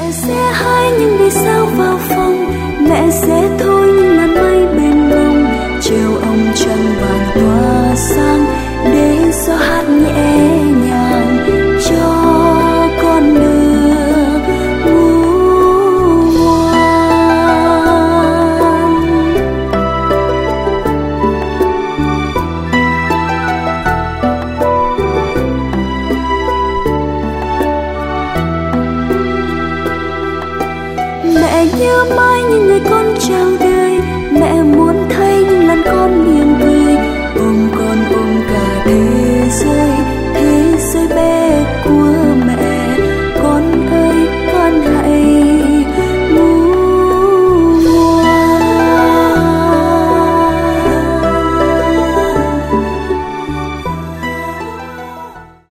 Mẹ sẽ hái những vì sao vào phòng, mẹ sẽ thôi những làn mây bên bông, chiều ông trăng vàng tỏa sáng để gió hát nhẹ nhàng cho con được ngủ ngoan. Mẹ nhớ mãi những ngày con trao đời